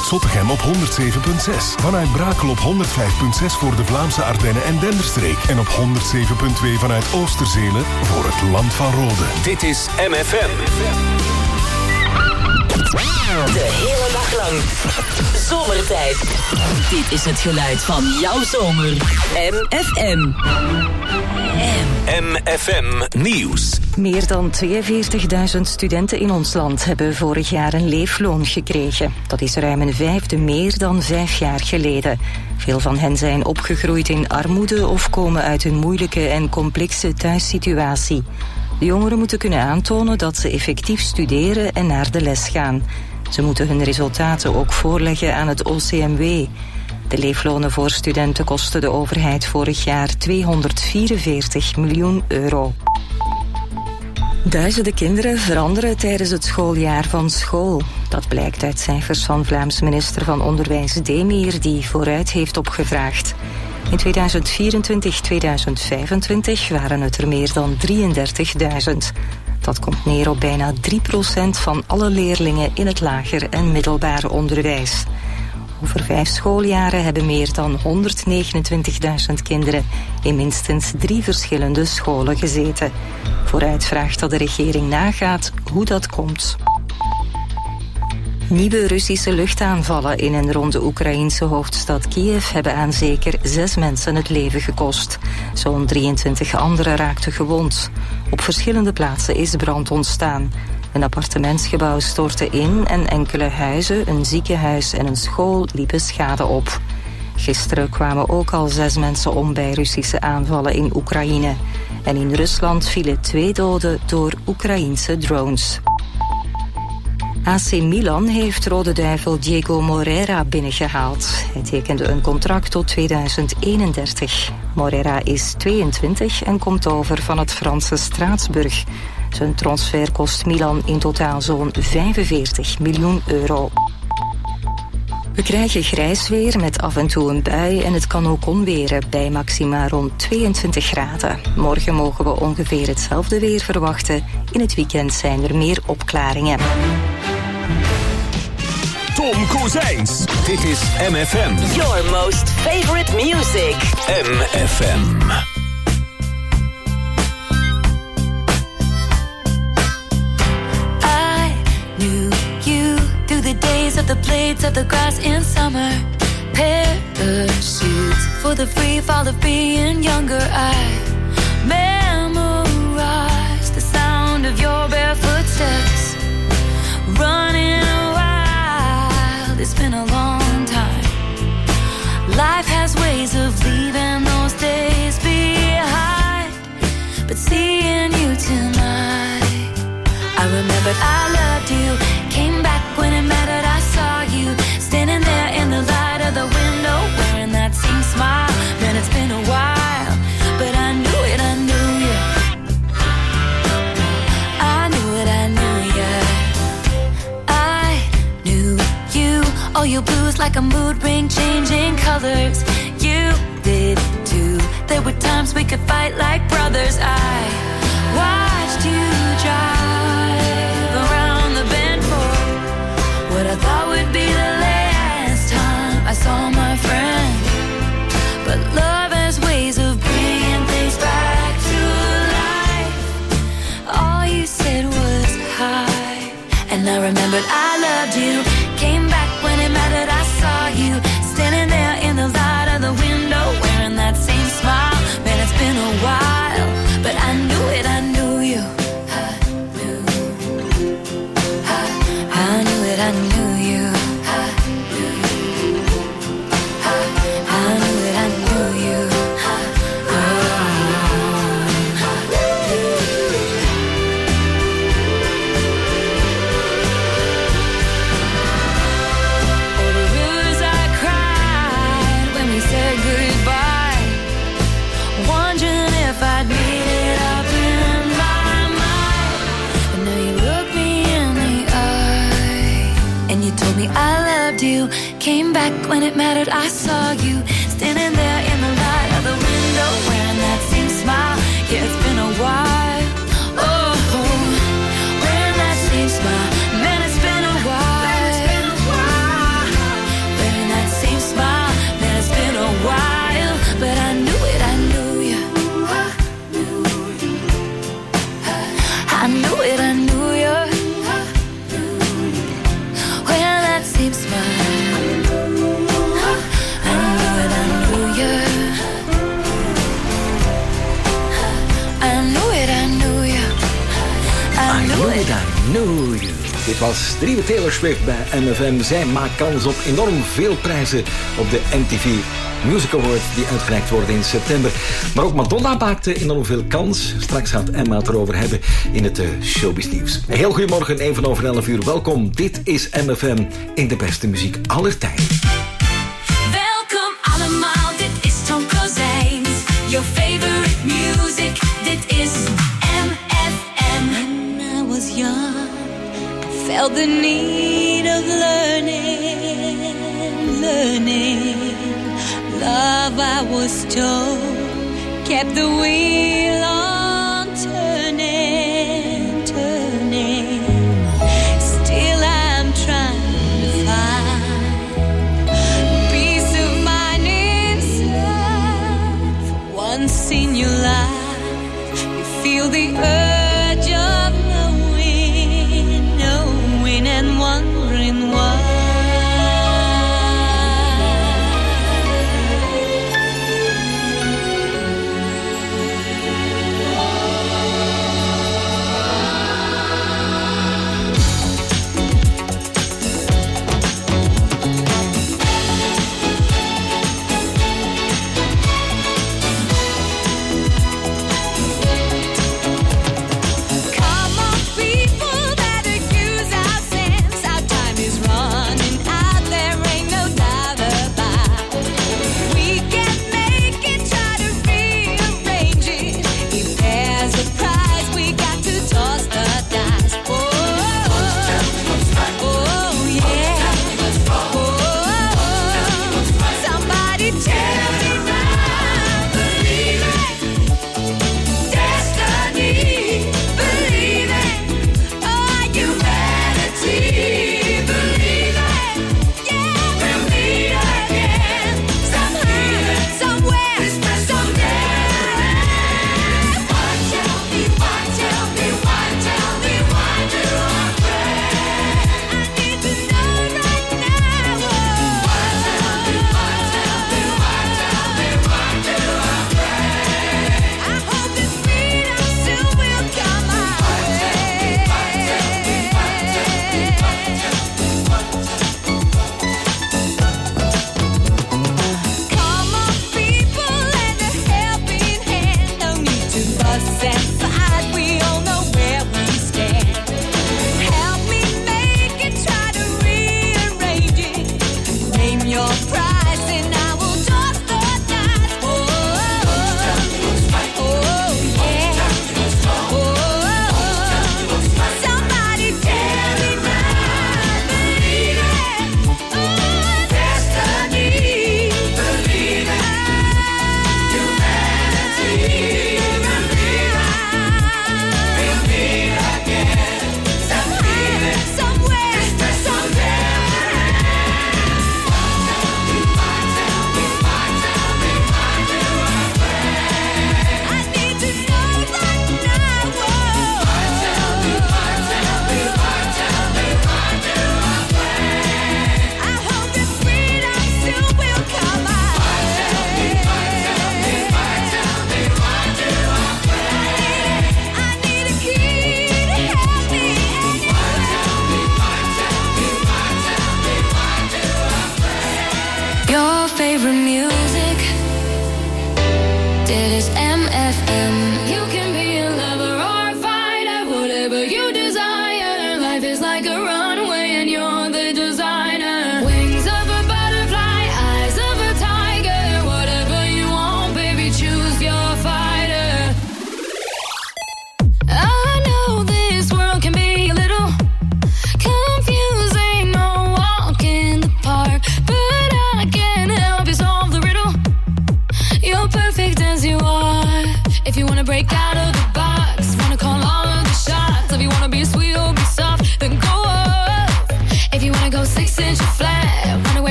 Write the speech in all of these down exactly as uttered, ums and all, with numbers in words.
vanuit Zottegem op honderd zeven komma zes. Vanuit Brakel op honderd vijf komma zes voor de Vlaamse Ardennen en Denderstreek. En op honderd zeven komma twee vanuit Oosterzelen voor het Land van Rode. Dit is M F M. De hele dag lang. Zomertijd. Dit is het geluid van jouw zomer. M F M. M F M Nieuws. Meer dan tweeënveertigduizend studenten in ons land hebben vorig jaar een leefloon gekregen. Dat is ruim een vijfde meer dan vijf jaar geleden. Veel van hen zijn opgegroeid in armoede of komen uit een moeilijke en complexe thuissituatie. De jongeren moeten kunnen aantonen dat ze effectief studeren en naar de les gaan. Ze moeten hun resultaten ook voorleggen aan het O C M W. De leeflonen voor studenten kosten de overheid vorig jaar tweehonderdvierenveertig miljoen euro. Duizenden kinderen veranderen tijdens het schooljaar van school. Dat blijkt uit cijfers van Vlaams minister van Onderwijs Demir, die vooruit heeft opgevraagd. In tweeduizend vierentwintig tot tweeduizend vijfentwintig waren het er meer dan drieëndertigduizend. Dat komt neer op bijna drie procent van alle leerlingen in het lager en middelbaar onderwijs. Over vijf schooljaren hebben meer dan honderdnegenentwintigduizend kinderen in minstens drie verschillende scholen gezeten. Vooruit vraagt dat de regering nagaat hoe dat komt. Nieuwe Russische luchtaanvallen in en rond de Oekraïense hoofdstad Kiev hebben aan zeker zes mensen het leven gekost. Zo'n drieëntwintig anderen raakten gewond. Op verschillende plaatsen is brand ontstaan. Een appartementsgebouw stortte in en enkele huizen, een ziekenhuis en een school liepen schade op. Gisteren kwamen ook al zes mensen om bij Russische aanvallen in Oekraïne. En in Rusland vielen twee doden door Oekraïense drones. A C Milan heeft Rode Duivel Diego Moreira binnengehaald. Hij tekende een contract tot tweeduizend eenendertig. Moreira is tweeëntwintig en komt over van het Franse Straatsburg. Zijn transfer kost Milan in totaal zo'n vijfenveertig miljoen euro. We krijgen grijs weer met af en toe een bui en het kan ook onweren bij maxima rond tweeëntwintig graden. Morgen mogen we ongeveer hetzelfde weer verwachten. In het weekend zijn er meer opklaringen. Tom Kozijns. Dit is M F M. Your most favorite music. M F M. The days of the blades of the grass in summer, parachutes for the free fall of being younger. I memorize the sound of your barefoot steps, running wild. It's been a long time. Life has ways of leaving those days behind, but seeing you tonight, I remembered I loved you. Came back when it mattered, I saw you standing there in the light of the window, wearing that same smile. Man, it's been a while, but I knew it, I knew you. I knew it, I knew you. I knew you. Oh, your blues like a mood ring, changing colors. You did too. There were times we could fight like brothers. I watched you drive around the bend for what I thought would be the last time I saw my friend. But love has ways of bringing things back to life. All you said was hi, and I remembered I loved you. Came back when it mattered, I saw you standing there in the light of the window, wearing that same smile. Man, it's been a while, but I knew it, I knew you. I knew it, I knew you. I knew it, I knew you. Oh, the rivers I cried when we said goodbye, wondering if I'd made it up in my mind. But now you look me in the eye and you told me I loved you. Came back when it mattered, I saw you standing there in the light of the window, wearing that same smile. Yeah, it's been a while. Oh, wearing that same smile. Man, it's been a while. Knew You. Dit was de nieuwe Taylor Swift bij M F M. Zij maakt kans op enorm veel prijzen op de M T V Music Award die uitgereikt worden in september. Maar ook Madonna maakte enorm veel kans. Straks gaat Emma het erover hebben in het uh, Showbiz Nieuws. Heel goedemorgen, even over elf uur. Welkom, dit is M F M in de beste muziek aller tijden. Welkom allemaal, dit is Tom Kozijns. Your favorite music, dit is M F M. When I was young, I felt the need of learning, learning. Love, I was told, kept the wheel on turning, turning. Still I'm trying to find peace of mind inside. For once in your life, you feel the urge of knowing, knowing and wondering why.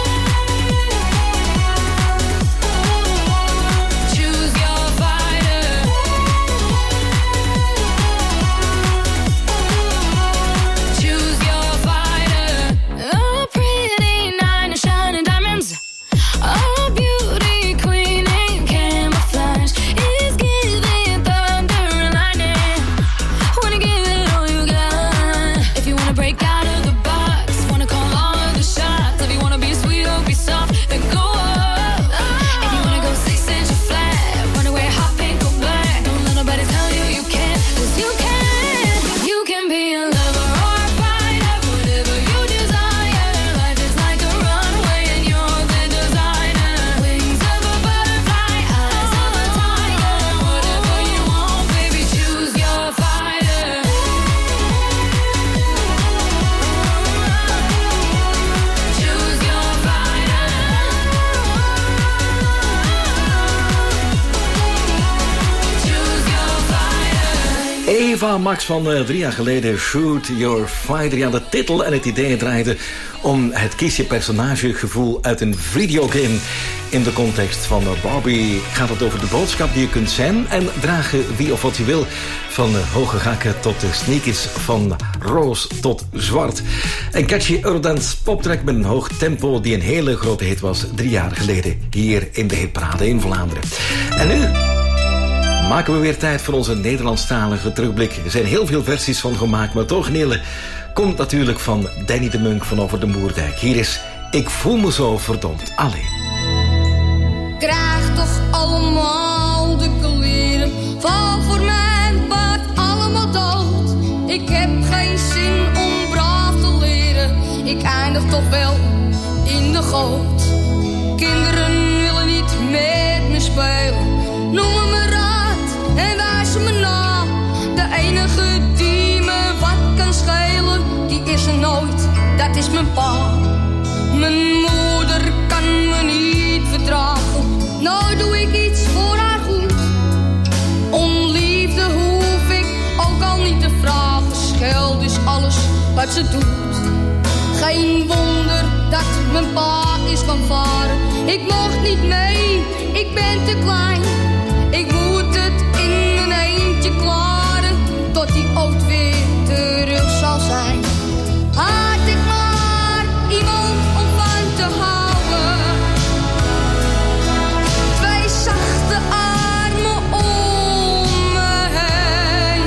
Choose your fighter. Eva Max van uh, drie jaar geleden, Shoot Your Fighter. Ja, de titel en het idee draaide om het kies je personagegevoel uit een videogame. In de context van uh, Barbie gaat het over de boodschap die je kunt zijn en dragen wie of wat je wil. Van uh, hoge hakken tot de sneakers, van roos tot zwart. Een catchy Eurodance poptrack met een hoog tempo die een hele grote hit was drie jaar geleden hier in de hitparade in Vlaanderen. En nu maken we weer tijd voor onze Nederlandstalige terugblik. Er zijn heel veel versies van gemaakt, maar het originele komt natuurlijk van Danny de Munk van Over de Moerdijk. Hier is Ik voel me zo verdomd alleen. Krijg toch allemaal de kleren, val voor mijn bad allemaal dood. Ik heb geen zin om braaf te leren, ik eindig toch wel in de goot. Kinderen willen niet met me spelen, noemen me raad en wijzen me na. De enige die me wat kan schelen, die is er nooit, dat is mijn pa. Mijn moeder kan me niet verdragen, nou doe ik iets voor haar goed. Om liefde hoef ik ook al niet te vragen, scheld is alles wat ze doet. Geen wonder dat mijn pa is gaan varen, ik mocht niet mee, ik ben te klein. Ik moet het in mijn eentje klaren, tot die ooit weer terug zal zijn. Had ik maar iemand om van te houden, twee zachte armen om me heen,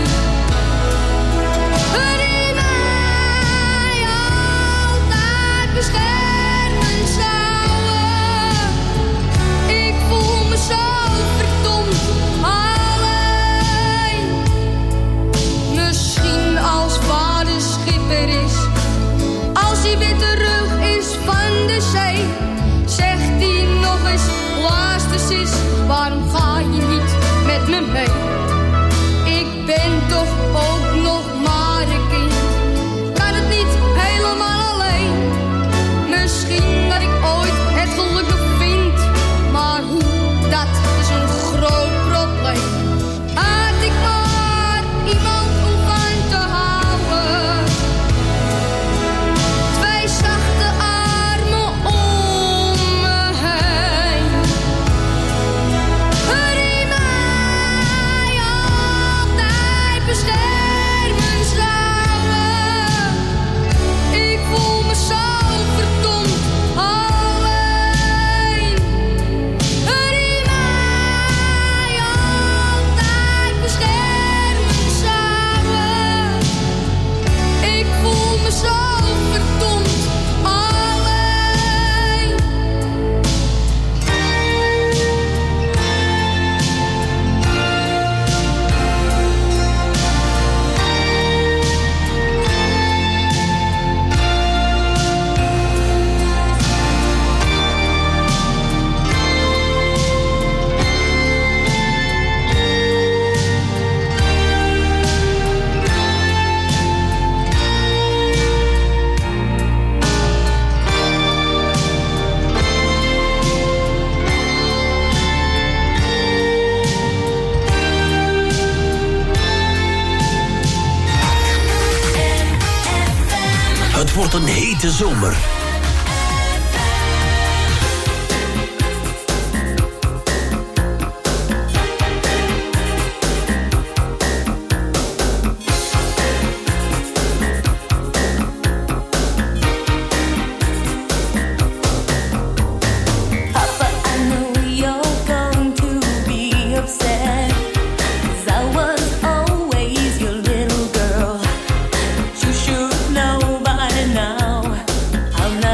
die mij altijd beschermen zouden. Ik voel me zo verdomd alleen. Misschien als vader schipper is, als hij weer terug is van de zee, zegt hij nog eens, luister sis, waarom ga je niet met me mee? Ik ben toch ook nog maar een kind, kan het niet helemaal alleen. Misschien dat ik ooit het geluk nog vind, maar hoe, dat is een groot probleem. Had ik maar iemand om van te houden, twee zachte armen om me heen, die mij altijd beschermen zouden. Ik voel me zo verdomd alleen, die mij altijd beschermen zouden. Ik voel me zo verdomd alleen. Het wordt een hete zomer. Papa, I know you're going to be upset, 'cause I was always your little girl. But you should know by now I'm not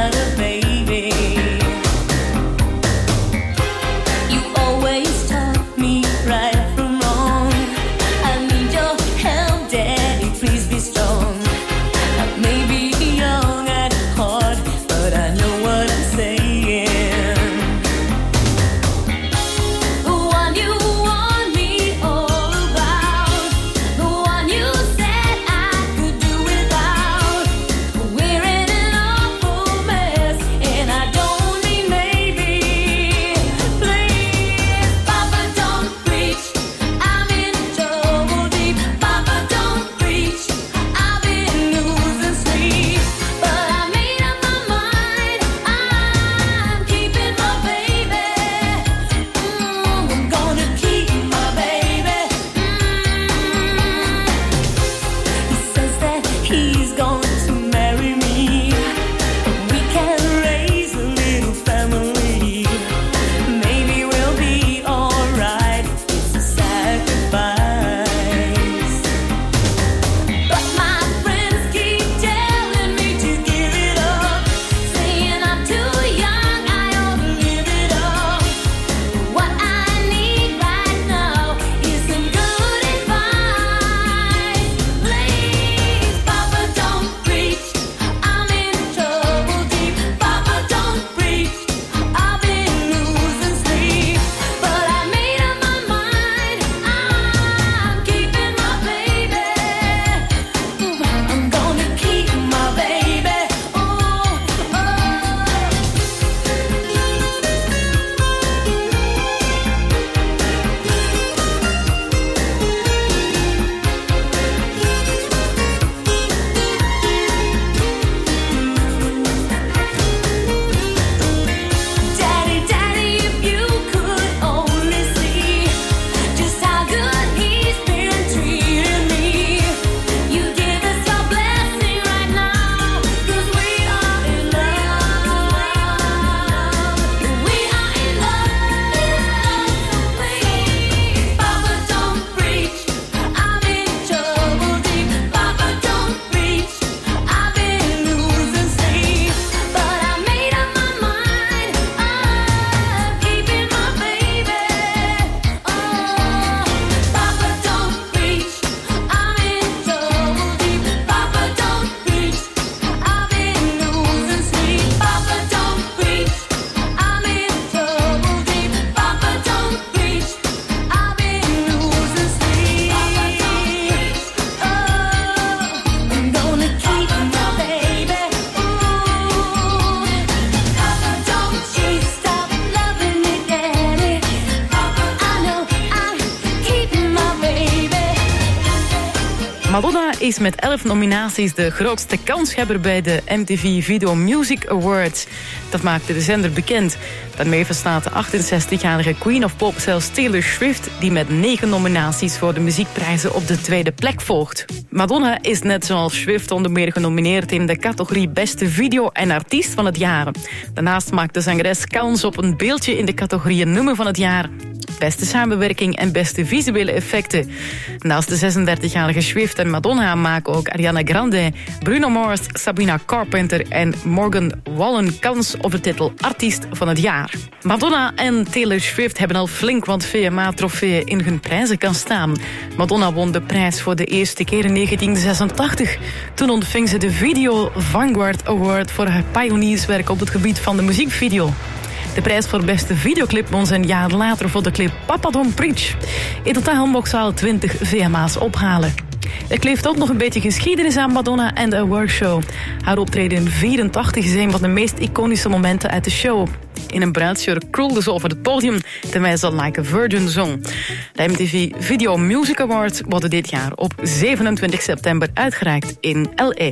Madonna is met elf nominaties de grootste kanshebber bij de M T V Video Music Awards. Dat maakte de zender bekend. Daarmee verstaat de achtenzestigjarige Queen of Pop zelfs Taylor Swift, die met negen nominaties voor de muziekprijzen op de tweede plek volgt. Madonna is net zoals Swift onder meer genomineerd in de categorie Beste Video en Artiest van het Jaar. Daarnaast maakt de zangeres kans op een beeldje in de categorieën Nummer van het Jaar, Beste Samenwerking en Beste Visuele Effecten. Naast de zesendertigjarige Swift en Madonna maken ook Ariana Grande, Bruno Mars, Sabrina Carpenter en Morgan Wallen kans op de titel Artiest van het Jaar. Madonna en Taylor Swift hebben al flink wat V M A-trofeeën in hun prijzenkast staan. Madonna won de prijs voor de eerste keer in negentien zesentachtig. Toen ontving ze de Video Vanguard Award voor haar pionierswerk op het gebied van de muziekvideo. De prijs voor beste videoclip won ze een jaar later voor de clip Papa Don't Preach. In totaal mocht ze al twintig V M A's ophalen. Er kleeft ook nog een beetje geschiedenis aan Madonna en de awardshow. Haar optreden in vierentachtig is een van de meest iconische momenten uit de show. In een bruidsjurk krulde ze over het podium terwijl ze Like a Virgin zong. De M T V Video Music Awards worden dit jaar op zevenentwintig september uitgereikt in L A.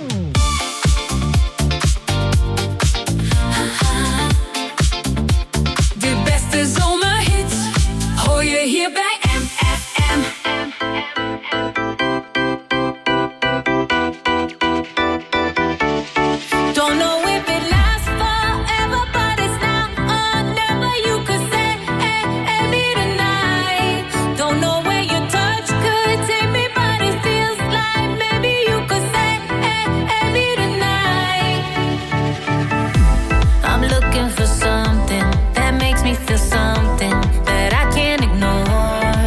De beste zomerhits hoor je hier bij M F M. Don't know if it lasts forever, but it's now or never. You could say, hey, hey, me tonight. Don't know where your touch could take me, but it feels like maybe you could say, hey, hey, me tonight. I'm looking for something that makes me feel something that I can't ignore.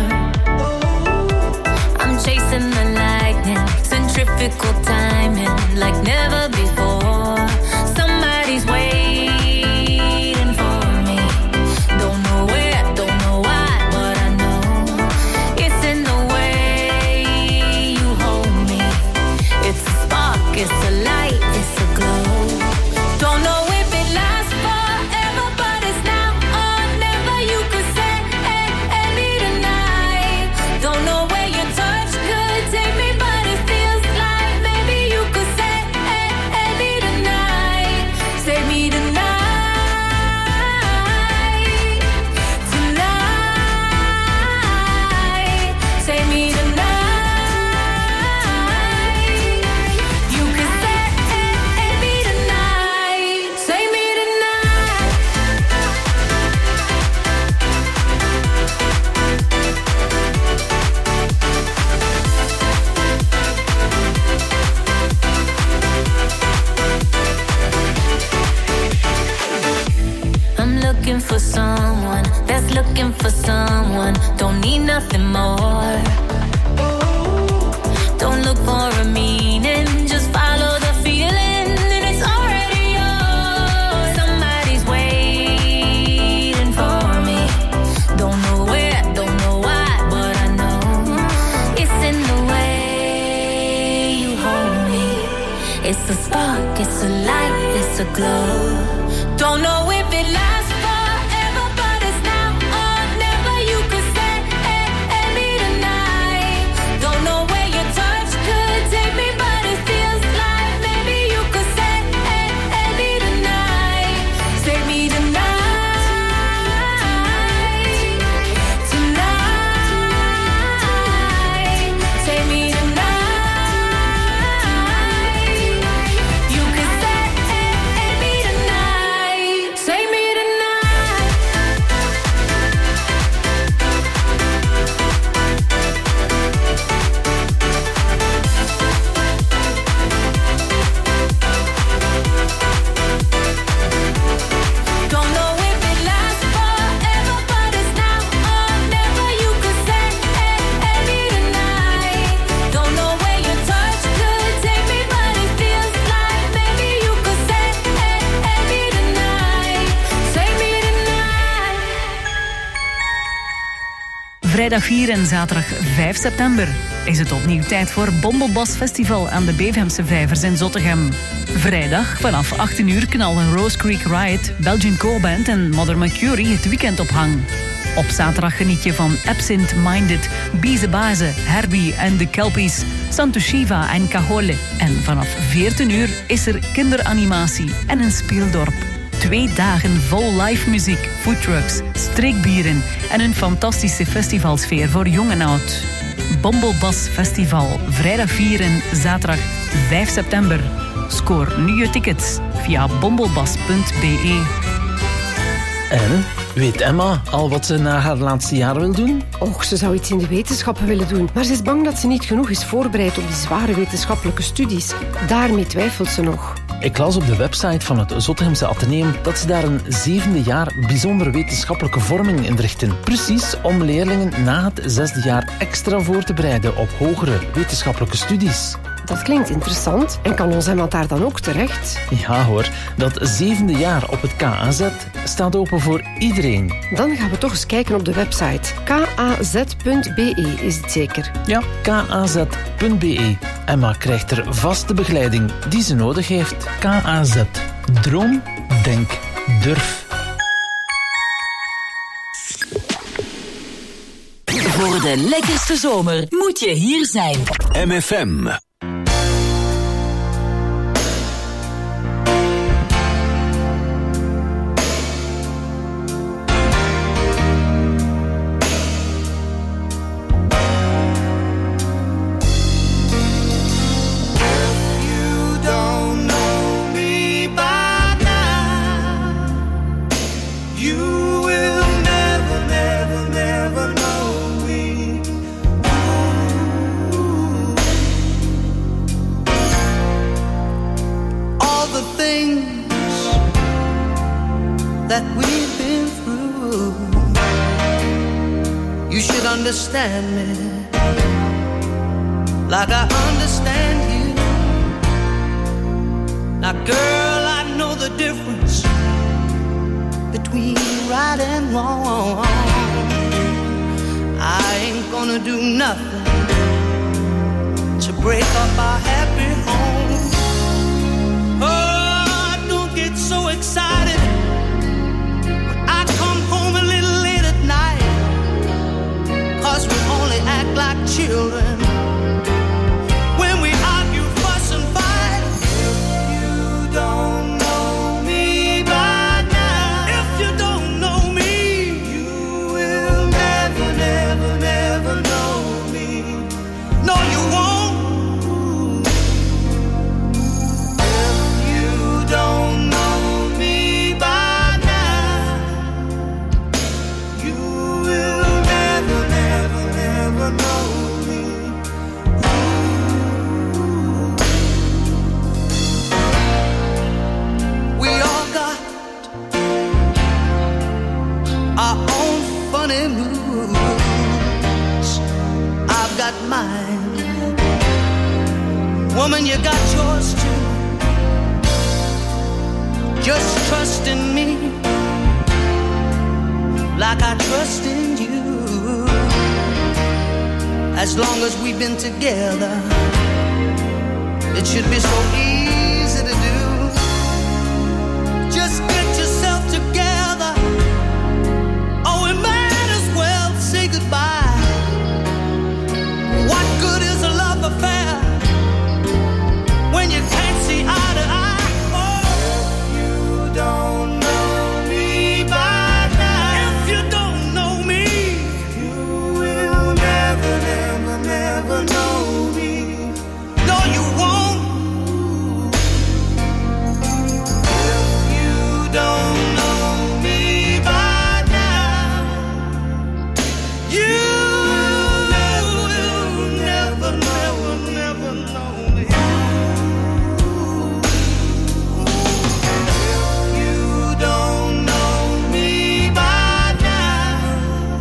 I'm chasing the lightning, centrifugal timing like never before. Somebody's waiting for me. Don't know where, don't know why, but I know it's in the way you hold me. It's a spark, it's a light, it's a glow. Don't know if it lasts forever, but it's now or never. You could say, hey, hey, me tonight. Don't know where your touch could take me, but it feels like maybe you could say, hey, hey, me tonight. Say me tonight. Tonight. Say me tonight. You could say, hey, hey, me tonight. Say me tonight. I'm looking for someone that's looking for someone. Don't need nothing more. Don't look for a meaning, just follow the feeling, and it's already yours. Somebody's waiting for me. Don't know where, don't know why, but I know it's in the way you hold me. It's a spark, it's a light, it's a glow. Don't know if it lasts forever, but it's now or never. You could say, hey, hey, me tonight. Don't know where your touch could take me, but it feels like maybe you could say, hey, hey, me tonight. Say me tonight. Tonight. Say me tonight. You could say, hey, hey, me tonight. Say me tonight. Don't know if it lasts forever, but it's now or never. You could say, hey, hey, me tonight. Don't know where your touch could take me, but it feels like maybe you could say, hey, hey, me tonight. Say me tonight. Vrijdag vier en zaterdag vijf september is het opnieuw tijd voor Bombelbas Festival aan de Bevemse Vijvers in Zottegem. Vrijdag vanaf achttien uur knallen Rose Creek Riot, Belgian Core Band en Mother Mercury het weekend op hang. Op zaterdag geniet je van Absent Minded, Biezebaze, Herbie en de Kelpies, Santo Shiva en Cajole. En vanaf veertien uur is er kinderanimatie en een speeldorp. Twee dagen vol live muziek, foodtrucks, streekbieren en een fantastische festivalsfeer voor jong en oud. Bommelbas Festival, vrijdag vier en zaterdag vijf september. Scoor nu je tickets via bommelbas punt b e. En, weet Emma al wat ze na haar laatste jaar wil doen? Och, ze zou iets in de wetenschappen willen doen. Maar ze is bang dat ze niet genoeg is voorbereid op die zware wetenschappelijke studies. Daarmee twijfelt ze nog. Ik las op de website van het Zottegemse Atheneum dat ze daar een zevende jaar bijzondere wetenschappelijke vorming inrichten. Precies om leerlingen na het zesde jaar extra voor te bereiden op hogere wetenschappelijke studies. Dat klinkt interessant. En kan ons iemand daar dan ook terecht? Ja hoor, dat zevende jaar op het K A Z staat open voor iedereen. Dan gaan we toch eens kijken op de website. k a z punt b e is het zeker? Ja, k a z punt b e. Emma krijgt er vaste begeleiding die ze nodig heeft. K A Z. Droom, denk, durf. Voor de lekkerste zomer moet je hier zijn. M F M. Understand me like I understand you. Now, girl, I know the difference between right and wrong. I ain't gonna do nothing to break up our happy home. Oh, don't get so excited when I come home a little late at night. 'Cause we only act like children when we argue, fuss and fight. If you don't know me by now, if you don't know me, you will never, never, never know me. No, you won't. If you don't know me by now, you will never, never, never know me. We all got our own funny moods. I've got mine. Woman, you got yours too. Just trust in me like I trust in you. As long as we've been together, it should be so easy to do. Just get yourself together, or we might as well say goodbye. What good is a love affair when you can't see eye to eye? Oh, if you don't know me by now, if you don't know me, you will never, never, never know me. No, you won't. If you don't know me by now, you will never, never, never know me. If you don't know me by now,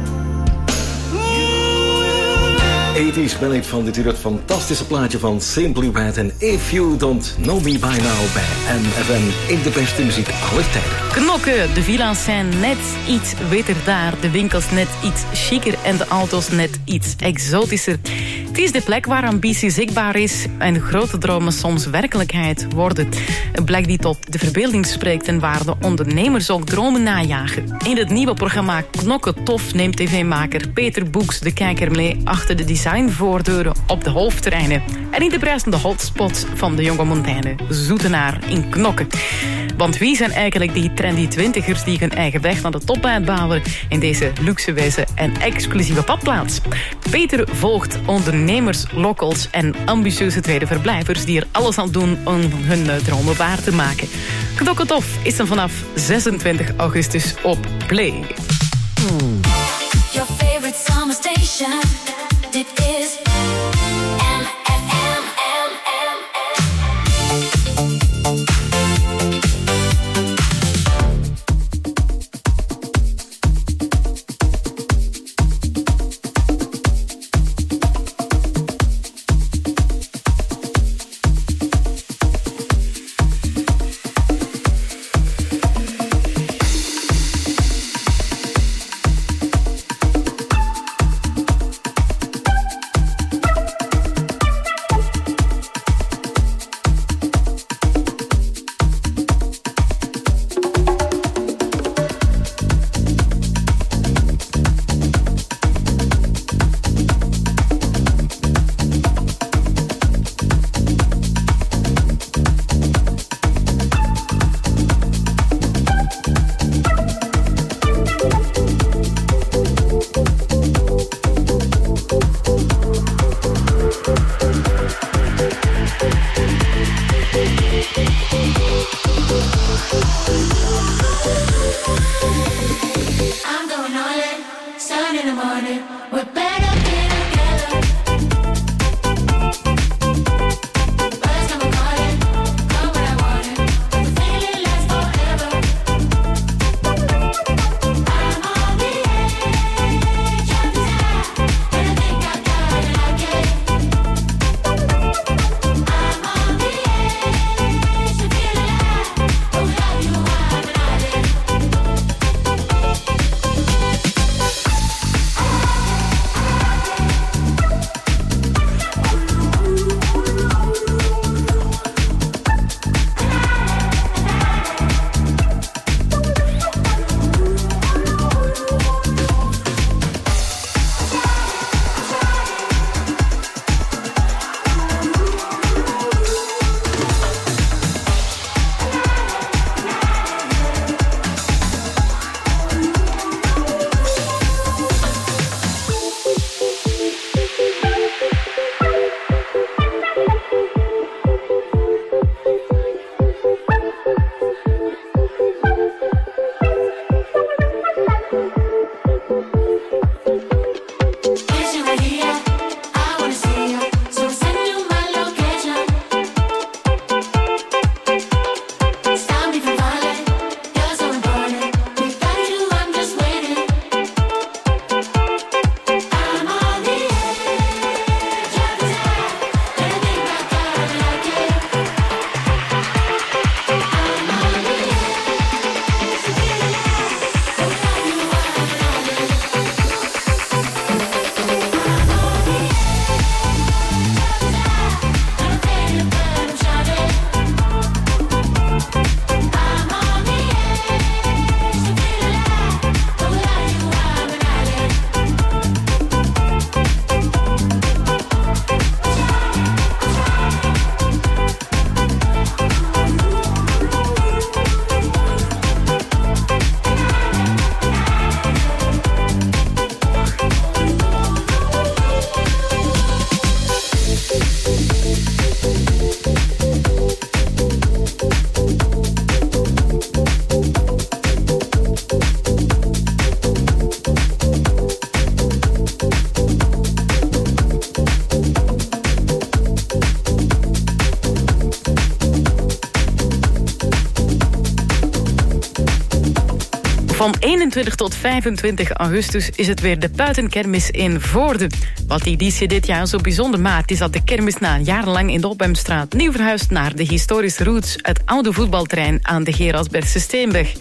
eighties ballad van dit uur, het fantastische plaatje van Simply Red en If You Don't Know Me By Now bij M F M in de beste muziek aller tijden. Knokken, de villa's zijn net iets witter daar, de winkels net iets chiquer en de auto's net iets exotischer. Het is de plek waar ambitie zichtbaar is en grote dromen soms werkelijkheid worden. Een plek die tot de verbeelding spreekt en waar de ondernemers ook dromen najagen. In het nieuwe programma Knokken Tof neemt tv-maker Peter Boeks de kijker mee achter de designvoordeuren op de hoofdterreinen. En in de prijzende hotspots van de Jonge Mondaine, Zoetenaar in Knokken. Want wie zijn eigenlijk die trendy twintigers die hun eigen weg naar de top uitbouwen in deze luxueuze en exclusieve badplaats? Peter volgt ondernemers, locals en ambitieuze tweede verblijvers die er alles aan doen om hun dromen waar te maken. Knokken Tof is dan vanaf zesentwintig augustus op Play. Your favorite summer station. Dit is M F M. Van eenentwintig tot vijfentwintig augustus is het weer de Buitenkermis in Voorde. Wat die editie dit jaar zo bijzonder maakt, is dat de kermis na jarenlang in de Opheimstraat nieuw verhuist naar de historische roots, het oude voetbalterrein aan de Gerardsbergse Steenweg.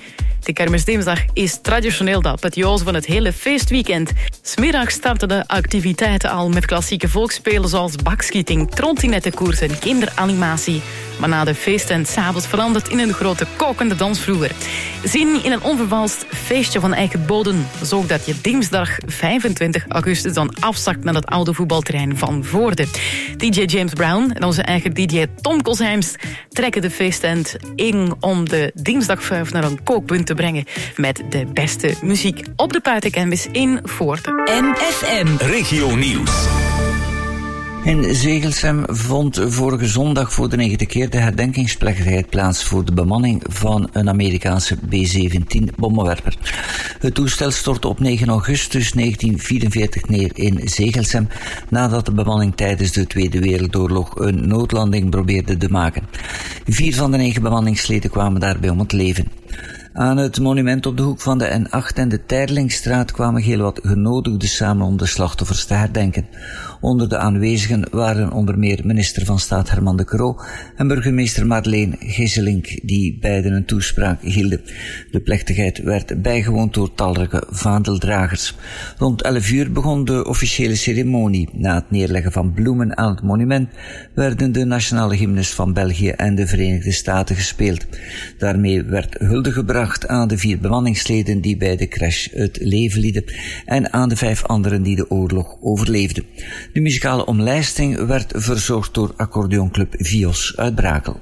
De kermisdinsdag is traditioneel de apotheose van het hele feestweekend. 's Middags starten de activiteiten al met klassieke volksspelen zoals bakschieting, trontinettenkoers en kinderanimatie. Maar na de feesten 's avonds verandert in een grote kokende dansvloer. Zin in een onvervalst feestje van eigen bodem. Zorg dat je dinsdag vijfentwintig augustus dan afzakt naar het oude voetbalterrein van Voorde. D J James Brown en onze eigen D J Tom Kolsheims trekken de feesttent in om de dinsdagvuif naar een kookpunt te brengen met de beste muziek op de buitencanvas in Voorde. M F M Regio Nieuws. In Zegelsem vond vorige zondag voor de negende keer de herdenkingsplechtigheid plaats voor de bemanning van een Amerikaanse B zeventien bommenwerper. Het toestel stortte op negen augustus negentien vierenveertig neer in Zegelsem nadat de bemanning tijdens de Tweede Wereldoorlog een noodlanding probeerde te maken. Vier van de negen bemanningsleden kwamen daarbij om het leven. Aan het monument op de hoek van de N acht en de Teirlingstraat kwamen heel wat genodigden samen om de slachtoffers te herdenken. Onder de aanwezigen waren onder meer minister van Staat Herman de Croo en burgemeester Marleen Gisselink, die beiden een toespraak hielden. De plechtigheid werd bijgewoond door talrijke vaandeldragers. Rond elf uur begon de officiële ceremonie. Na het neerleggen van bloemen aan het monument werden de nationale hymnes van België en de Verenigde Staten gespeeld. Daarmee werd hulde gebracht aan de vier bemanningsleden die bij de crash het leven lieten en aan de vijf anderen die de oorlog overleefden. De muzikale omlijsting werd verzorgd door accordeonclub Vios uit Brakel.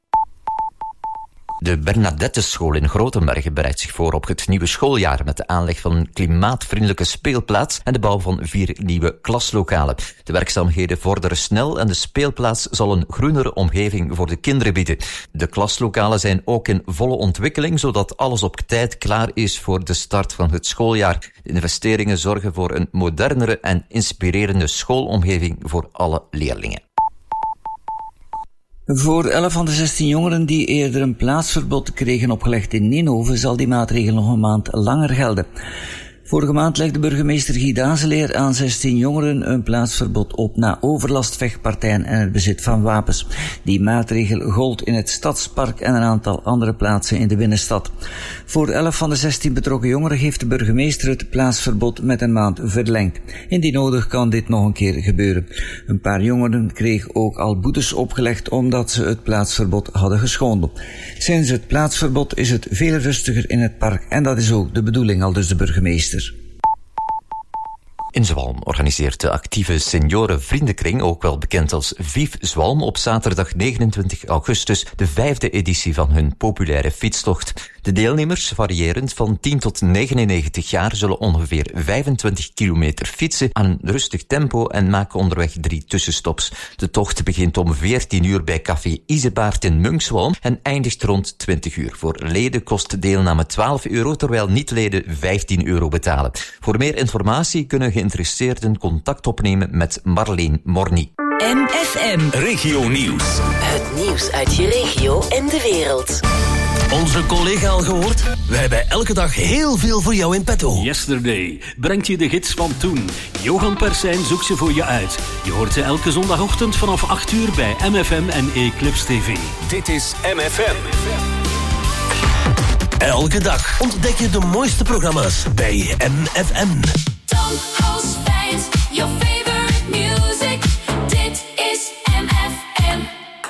De Bernadette-school in Grotenbergen bereidt zich voor op het nieuwe schooljaar met de aanleg van een klimaatvriendelijke speelplaats en de bouw van vier nieuwe klaslokalen. De werkzaamheden vorderen snel en de speelplaats zal een groenere omgeving voor de kinderen bieden. De klaslokalen zijn ook in volle ontwikkeling, zodat alles op tijd klaar is voor de start van het schooljaar. De investeringen zorgen voor een modernere en inspirerende schoolomgeving voor alle leerlingen. Voor elf van de zestien jongeren die eerder een plaatsverbod kregen opgelegd in Ninove zal die maatregel nog een maand langer gelden. Vorige maand legde burgemeester Guy Dazeleer aan zestien jongeren een plaatsverbod op na overlast, vechtpartijen en het bezit van wapens. Die maatregel gold in het Stadspark en een aantal andere plaatsen in de binnenstad. Voor elf van de zestien betrokken jongeren heeft de burgemeester het plaatsverbod met een maand verlengd. Indien nodig kan dit nog een keer gebeuren. Een paar jongeren kregen ook al boetes opgelegd omdat ze het plaatsverbod hadden geschonden. Sinds het plaatsverbod is het veel rustiger in het park en dat is ook de bedoeling, aldus de burgemeester. In Zwalm organiseert de actieve seniorenvriendenkring, ook wel bekend als V I V Zwalm, op zaterdag negenentwintig augustus de vijfde editie van hun populaire fietstocht. De deelnemers, variërend van tien tot negenennegentig jaar, zullen ongeveer vijfentwintig kilometer fietsen aan een rustig tempo en maken onderweg drie tussenstops. De tocht begint om veertien uur bij Café Isebaard in Munkswalm en eindigt rond twintig uur. Voor leden kost deelname twaalf euro, terwijl niet-leden vijftien euro betalen. Voor meer informatie kunnen geïnteresseerden contact opnemen met Marleen Morny. M F M Regio Nieuws. Het nieuws uit je regio en de wereld. Onze collega al gehoord? Wij hebben elke dag heel veel voor jou in petto. Yesterday brengt je de gids van toen. Johan Persijn zoekt ze voor je uit. Je hoort ze elke zondagochtend vanaf acht uur bij M F M en Eclipse T V. Dit is M F M. Elke dag ontdek je de mooiste programma's bij M F M. Tom House Fans, your favorite music. Dit is M F M.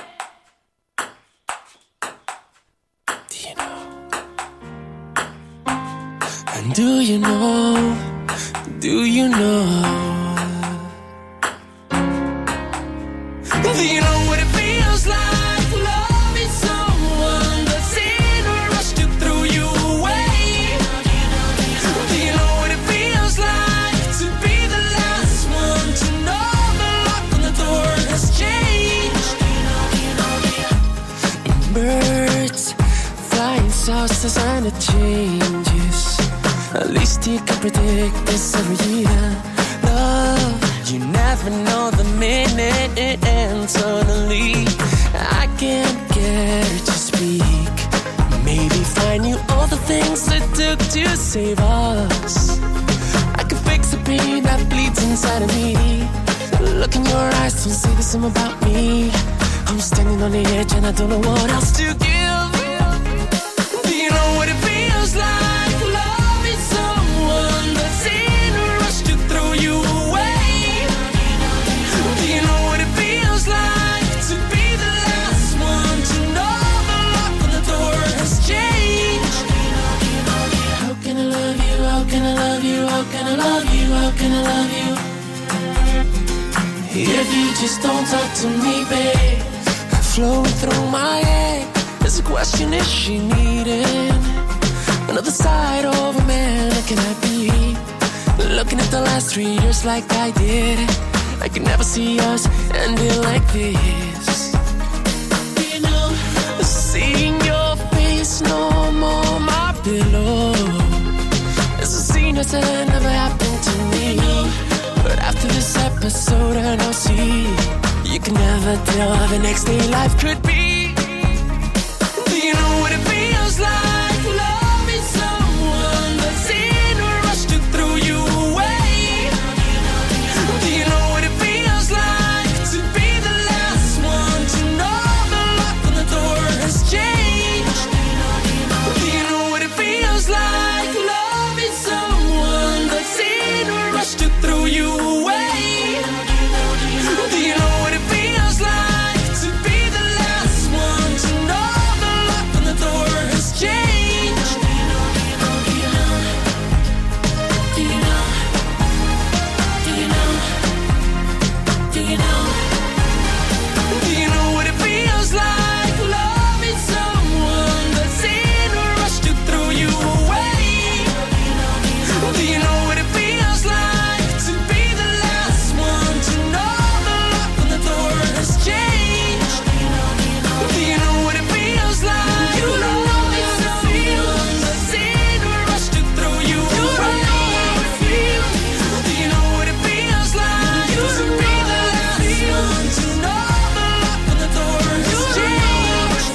And do you know, do you know, do you know what it feels like loving someone that's in a rush to throw you away? Do you know what it feels like to be the last one to know the lock on the door has changed? Birds flying south as and it changes. At least you can predict this every year. Love, you never know the minute it ends. Suddenly, I can't get her to speak. Maybe find you all the things it took to save us. I could fix the pain that bleeds inside of me. Look in your eyes, don't say the same about me. I'm standing on the edge and I don't know what else to give. Do you know what it feels feels like loving someone that's in a rush to throw you away? Do you know what it feels like to be the last one to know the lock on the door has changed? How can I love you, how can I love you, how can I love you, how can I love you? If you just don't talk to me, babe. Flowing through my head, there's a question, is she needing another side of a man? Or can I be looking at the last three years like I did? I can never see us ending like this. You know, seeing your face no more my pillow. It's a scene that never happened to me. But after this episode I now see you can never tell how the next day life could be. Do you know what it feels like loving someone that's in a rush to throw you away? Do you know what it feels like to be the last one to know the lock on the door has changed? Do you know what it feels like loving someone that's in a rush to throw you away? Do you know what it feels like to be the last one to know the lock on the door has changed? Do you know? Do you know? Do you know? Do you know? Do you know what it feels like loving someone that's in a rush to throw you away? Do you know what it feels like to be the last one to know the lock on the door has changed? Do you know what it feels like? You don't know how it feels. That's in a rush to throw you away. Do you know what it feels like to be the last one to know the lock on the door has changed?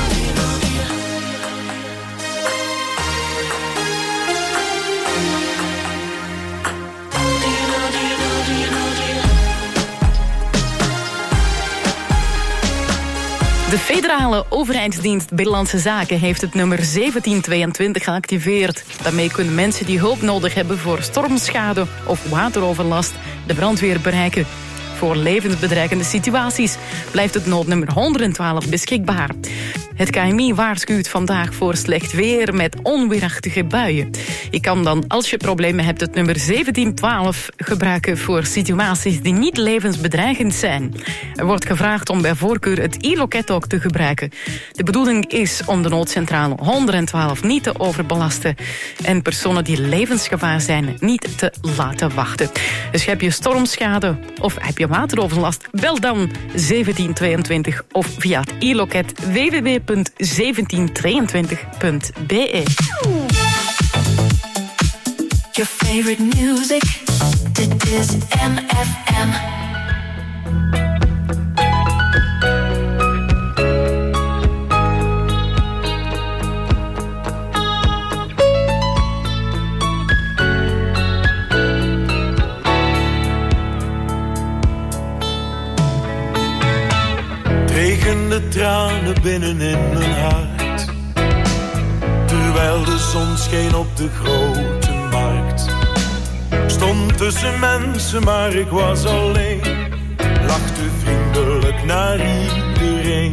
De federale overheidsdienst Binnenlandse Zaken heeft het nummer zeventien tweeëntwintig geactiveerd. Daarmee kunnen mensen die hulp nodig hebben voor stormschade of wateroverlast de brandweer bereiken. Voor levensbedreigende situaties blijft het noodnummer honderdtwaalf beschikbaar. Het K M I waarschuwt vandaag voor slecht weer met onweerachtige buien. Je kan dan, als je problemen hebt, het nummer zeventien twaalf gebruiken voor situaties die niet levensbedreigend zijn. Er wordt gevraagd om bij voorkeur het e-loket ook te gebruiken. De bedoeling is om de noodcentrale honderdtwaalf niet te overbelasten en personen die levensgevaar zijn niet te laten wachten. Dus heb je stormschade of heb je wateroverlast, bel dan zeventien tweeëntwintig of via het e-loket w w w punt zeventien tweeëntwintig punt b e. Your favorite music, dit is M F M. Regende tranen binnen in mijn hart, terwijl de zon scheen op de grote markt. Stond tussen mensen, maar ik was alleen, lachte vriendelijk naar iedereen.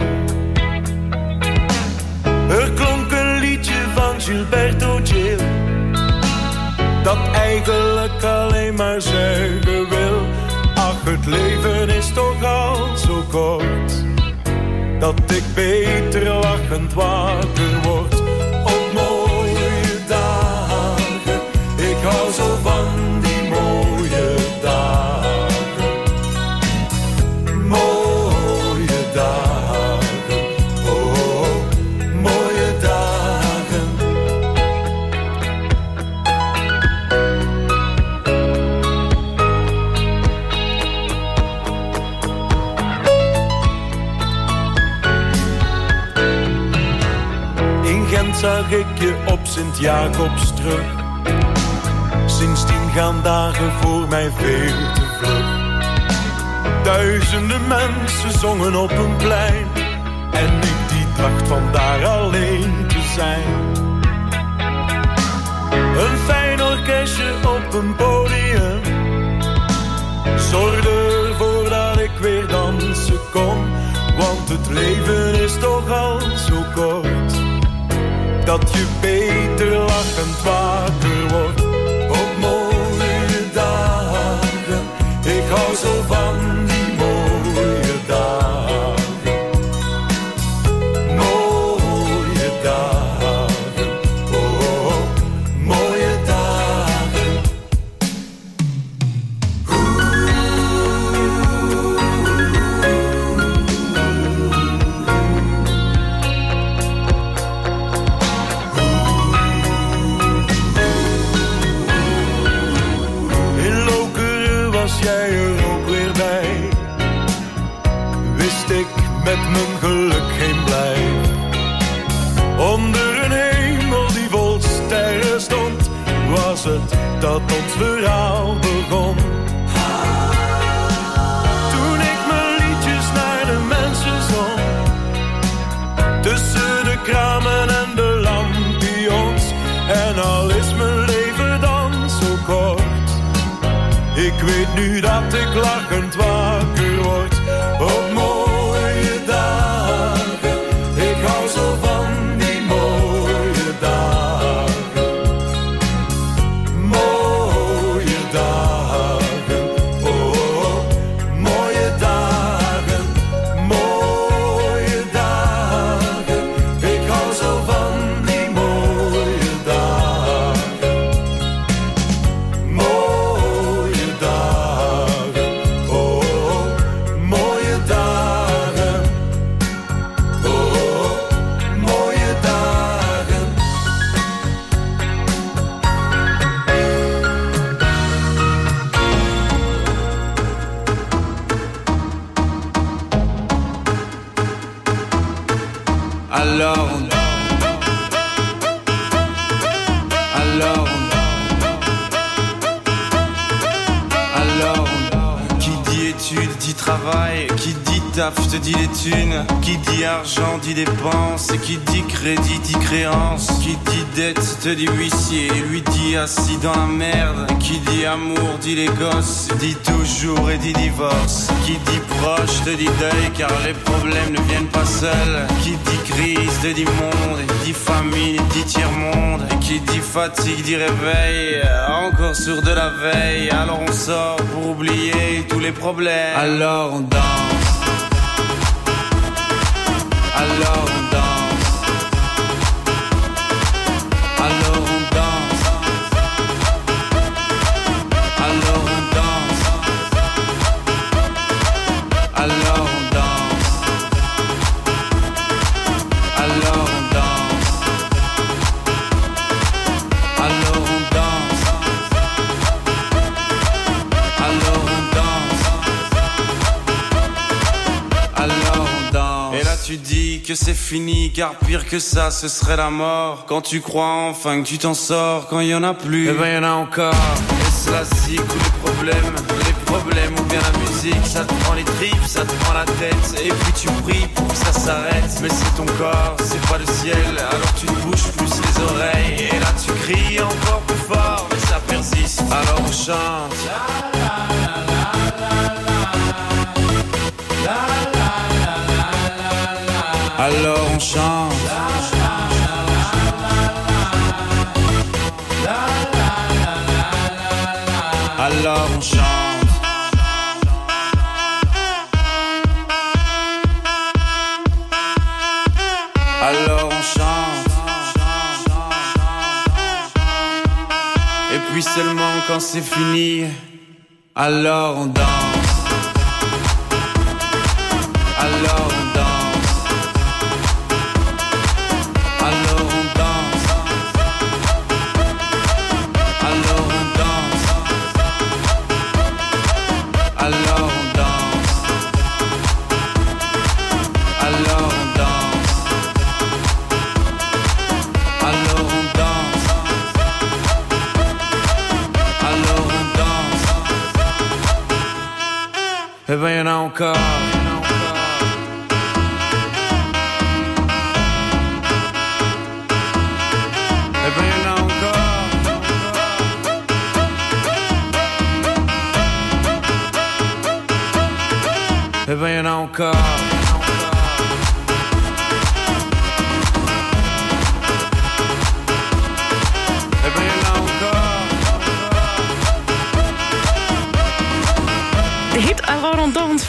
Er klonk een liedje van Gilberto Gil, dat eigenlijk alleen maar zeggen wil: ach, het leven is toch al zo kort, dat ik beter lachend wakker word op mooie dagen. Ik hou zo van die mooie dagen. Mooie dagen, oh, oh, mooie dagen. Zag ik je op Sint-Jacobstrug. Sindsdien gaan dagen voor mij veel te vlug. Duizenden mensen zongen op een plein, en ik die dacht van daar alleen te zijn. Een fijn orkestje op een podium zorgde ervoor dat ik weer dansen kon. Want het leven is toch al zo kort, dat je beter lachend wakker wordt. Op mooie dagen, ik hou zo van die mooie dagen. Mooie dagen, oh, oh, oh. Mooie dagen. In Lokeren was jij er ook weer bij. Wist ik met mijn geluk geen blijf. Onder een hemel die vol sterren stond, was het dat ons verhaal begon. Toen ik mijn liedjes naar de mensen zong, tussen de kramen en de lampions. En al is mijn leven dan zo kort, ik weet nu dat ik lachend wakker word. Op mooie dagen, ik hou zo van die mooie dagen. Mooie dagen, oh, oh, oh. Mooie dagen, mooie dagen. Ik hou zo van die mooie dagen. Mooie dagen, oh, oh, oh. Mooie dagen, oh, oh, oh. Mooie dagen. Alors on Alors on Alors on Qui dit études dit travail, qui dit taf te dit les thunes, qui dit argent dit dépenses, et qui dit crédit dit créance, qui dit dette te dit huissier, lui dit assis dans la merde, qui dit amour dit les gosses, dit toujours et dit divorce, qui dit proche te dit deuil car les problèmes ne viennent pas seuls, qui dit crise te dit monde, et dit famine dit tiers-monde, et qui dit fatigue dit réveil, encore sourd de la veille, alors on sort pour oublier tous les problèmes, alors on danse, alors on danse, alors on danse, alors on danse, alors on danse, alors on danse, alors on danse, alors on danse, alors on danse. Et là tu dis que c'est fini, car pire que ça ce serait la mort. Quand tu crois enfin que tu t'en sors, quand il y en a plus, eh ben y en a encore. Et cela si tous les problèmes, les problèmes ou bien la musique, ça te prend les tripes, ça te prend la tête, et puis tu pries pour que ça s'arrête. Mais c'est ton corps, c'est pas le ciel, alors tu te bouges plus les oreilles, et là tu cries encore plus fort, mais ça persiste, alors on chante. Alors on chante. Alors on chante. Alors on chante. Et puis seulement quand c'est fini, alors on danse. Alors on danse. Alors on danse. Alors on danse. Alors on danse. Alors on danse. Alors on danse. Alors on danse. Eh ben y'en a encore. Eh ben y'en a encore.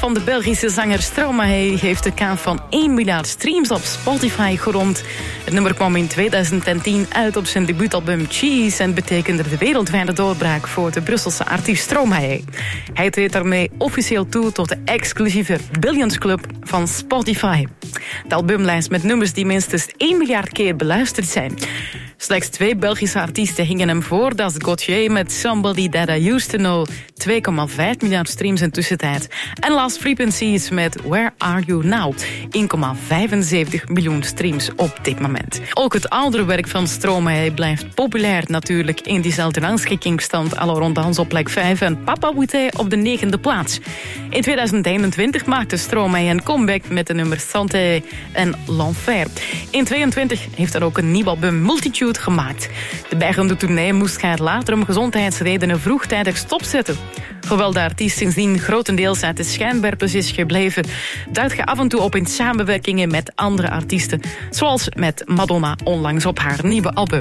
van de Belgische zanger Stromae heeft de kaart van één miljard streams op Spotify gerond. Het nummer kwam in tweeduizend tien uit op zijn debuutalbum Cheese en betekende de wereldwijde doorbraak voor de Brusselse artiest Stromae. Hij treedt daarmee officieel toe tot de exclusieve Billions Club van Spotify. De albumlijst met nummers die minstens één miljard keer beluisterd zijn. Slechts twee Belgische artiesten gingen hem voor. Dat is Gauthier met Somebody That I Used To Know. twee komma vijf miljard streams in tussentijd. En Last Frequencies met Where Are You Now? één komma vijfenzeventig miljoen streams op dit moment. Ook het oudere werk van Stromae blijft populair natuurlijk in diezelfde rangschikkingsstand. Alle rondans op plek vijf en Papa Boutet op de negende plaats. In tweeduizend eenentwintig maakte Stromae een comeback met de nummers Santé en L'Enfer. In tweeëntwintig heeft er ook een nieuw album Multitude gemaakt. De bijgaande tournee moest hij later om gezondheidsredenen vroegtijdig stopzetten. Hoewel de artiest sindsdien grotendeels uit de schijnwerpers is gebleven, duikt hij af en toe op in samenwerkingen met andere artiesten, zoals met Madonna onlangs op haar nieuwe album.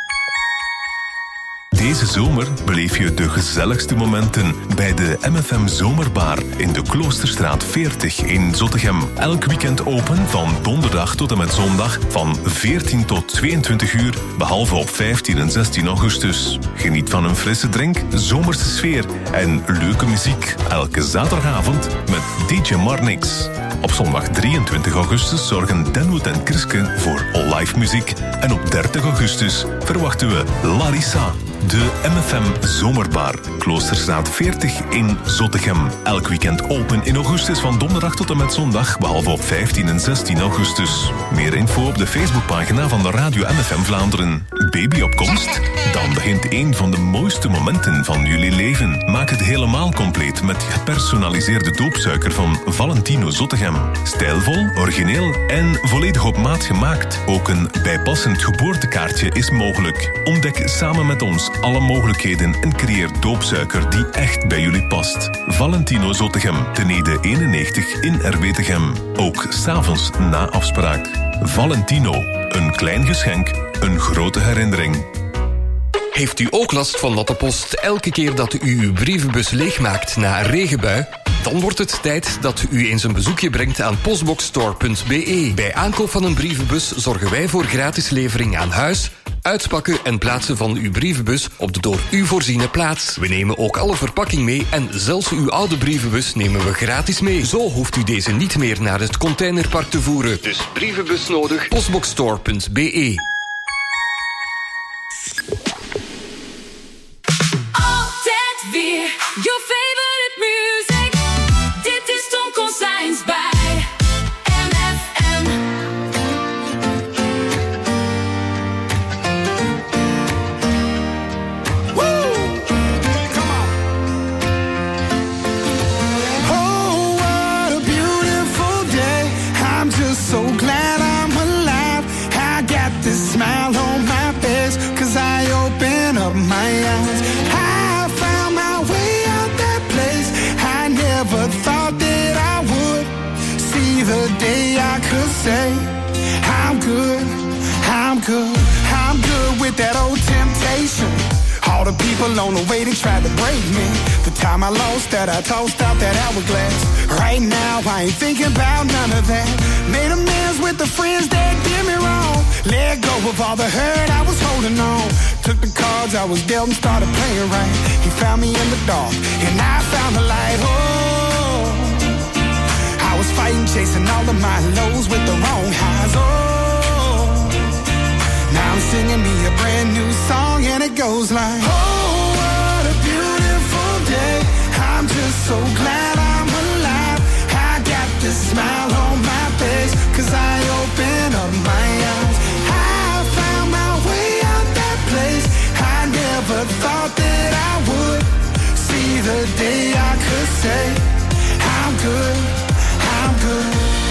Deze zomer beleef je de gezelligste momenten bij de M F M Zomerbar in de Kloosterstraat veertig in Zottegem. Elk weekend open van donderdag tot en met zondag van veertien tot tweeëntwintig uur, behalve op vijftien en zestien augustus. Geniet van een frisse drink, zomerse sfeer en leuke muziek. Elke zaterdagavond met D J Marnix. Op zondag drieëntwintig augustus zorgen Denwood en Kriske voor live muziek. En op dertig augustus verwachten we Larissa. De M F M Zomerbar, Kloosterstraat veertig in Zottegem. Elk weekend open in augustus van donderdag tot en met zondag, behalve op vijftien en zestien augustus. Meer info op de Facebookpagina van de Radio M F M Vlaanderen. Baby op komst? Dan begint een van de mooiste momenten van jullie leven. Maak het helemaal compleet met gepersonaliseerde doopsuiker van Valentino Zottegem. Stijlvol, origineel en volledig op maat gemaakt. Ook een bijpassend geboortekaartje is mogelijk. Ontdek samen met ons alle mogelijkheden en creëer doopsuiker die echt bij jullie past. Valentino Zottegem, ten Ede eenennegentig in Erbetegem. Ook 's avonds na afspraak. Valentino, een klein geschenk, een grote herinnering. Heeft u ook last van natte post elke keer dat u uw brievenbus leegmaakt na een regenbui? Dan wordt het tijd dat u eens een bezoekje brengt aan postboxstore punt b e. Bij aankoop van een brievenbus zorgen wij voor gratis levering aan huis, uitpakken en plaatsen van uw brievenbus op de door u voorziene plaats. We nemen ook alle verpakking mee en zelfs uw oude brievenbus nemen we gratis mee. Zo hoeft u deze niet meer naar het containerpark te voeren. Dus brievenbus nodig, postboxstore punt b e. Altijd weer your favorite music. Dit is Tom Consigns bij M F M. Woo! Come on. Oh, what a beautiful day. I'm just so glad I'm alive. I got this smile on my face 'cause I open up my eyes. I found my way out that place. I never thought that I would see the day I could say I'm good, I'm good, I'm good with that old temptation. All the people on the way, they tried to break me. The time I lost that, I tossed out that hourglass. Right now, I ain't thinking about none of that. Made amends with the friends that did me wrong. Let go of all the hurt I was holding on. Took the cards I was dealt and started playing right. He found me in the dark, and I found the light. Oh, I was fighting, chasing all of my lows with the wrong highs. Oh, now I'm singing me a brand new song, and it goes like, oh, what a beautiful day. I'm just so glad I'm alive. I got this smile on my face 'cause I open up my eyes. I found my way out that place. I never thought that I would see the day I could say I'm good, I'm good.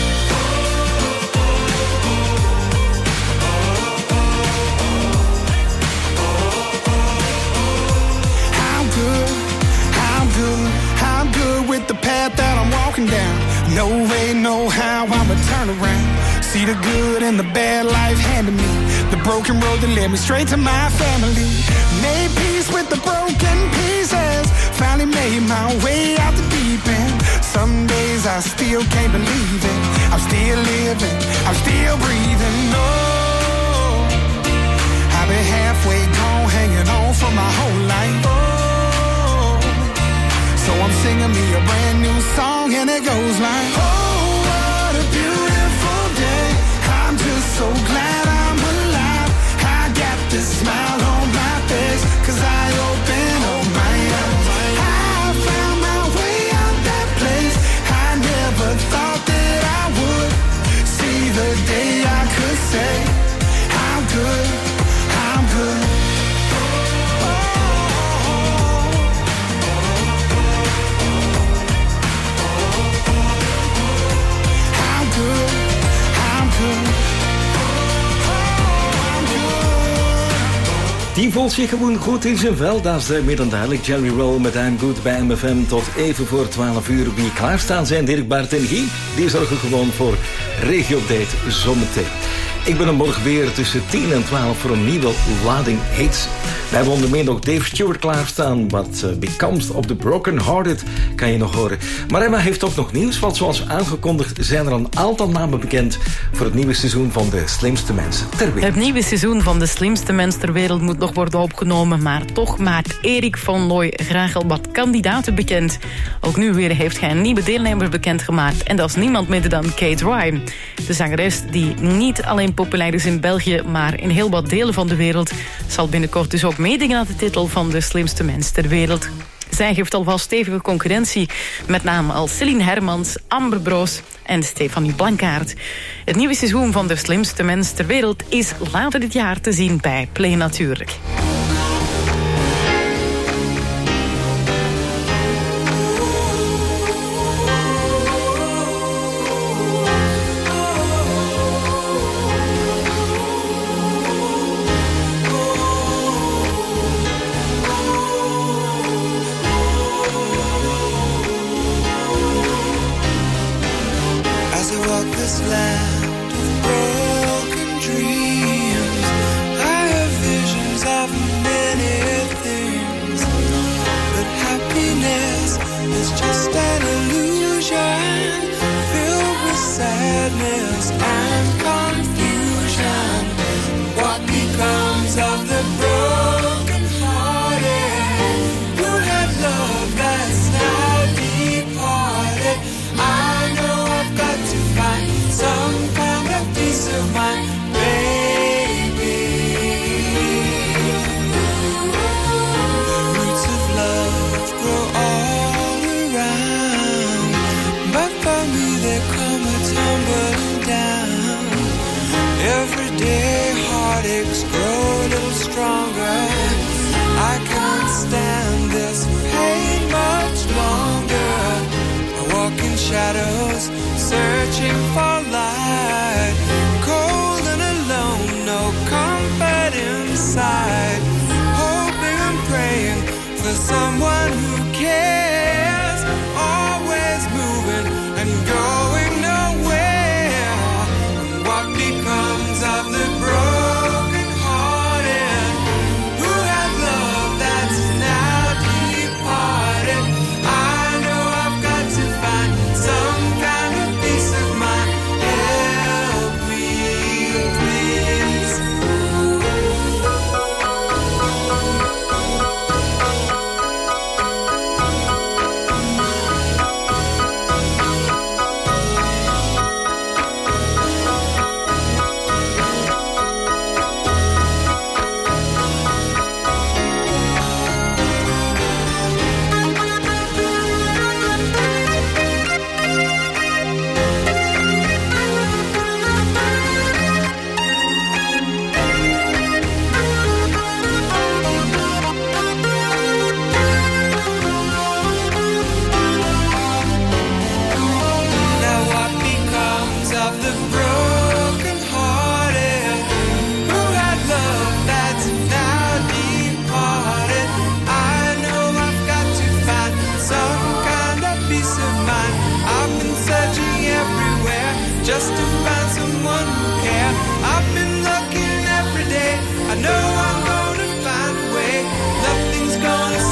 I'm good, I'm good, I'm good with the path that I'm walking down. No way, no how, I'ma turn around. See the good and the bad life handed me. The broken road that led me straight to my family. Made peace with the broken pieces. Finally made my way out the deep end. some days I still can't believe it. I'm still living, I'm still breathing. No, I've been halfway gone, hanging on for my whole life. Oh, so I'm singing me a brand new song, and it goes like, oh, what a beautiful day. I'm just so glad I'm alive. I got this smile on my face, 'cause I open up my eyes. I found my way out that place. I never thought that I would see the day I could say, I'm good, I'm good. I'm good, I'm good. Die voelt zich gewoon goed in zijn vel, dat is meer dan duidelijk. Jerry Roll met I'm Good bij M F M tot even voor twaalf uur. Wie klaarstaan zijn, Dirk, Bart en Guy, die zorgen gewoon voor Regio-update zometeen. Ik ben er morgen weer tussen tien en twaalf voor een nieuwe lading hits. Wij hebben onder meer nog Dave Stewart klaarstaan. What uh, Becomes of the Broken Hearted kan je nog horen. Maar Emma heeft ook nog nieuws, want zoals aangekondigd zijn er een aantal namen bekend voor het nieuwe seizoen van De Slimste Mensen ter Wereld. Het nieuwe seizoen van De Slimste Mens ter Wereld moet nog worden opgenomen, maar toch maakt Erik van Looy graag al wat kandidaten bekend. Ook nu weer heeft hij een nieuwe deelnemer bekendgemaakt en dat is niemand minder dan Kate Ryan. De zangeres die niet alleen populair is in België, maar in heel wat delen van de wereld, zal binnenkort dus ook meedingen aan de titel van De Slimste Mens ter Wereld. Zij geeft alvast stevige concurrentie, met namen als Celine Hermans, Amber Broos en Stefanie Blankaert. Het nieuwe seizoen van De Slimste Mens ter Wereld is later dit jaar te zien bij Play Natuurlijk. Shadows, searching for light, cold and alone, no comfort inside, hoping and praying for someone who cares, always moving and going nowhere. What becomes of the broken hearted who had love that's now departed? I know I've got to find some kind of peace of mind. Help me, please. Now what becomes of the broken hearted who had love that's now departed? I know I've got to find some kind of peace of mind. I've been searching everywhere just to find someone who cares. I've been looking every day. I know I'm gonna find a way. Nothing's gonna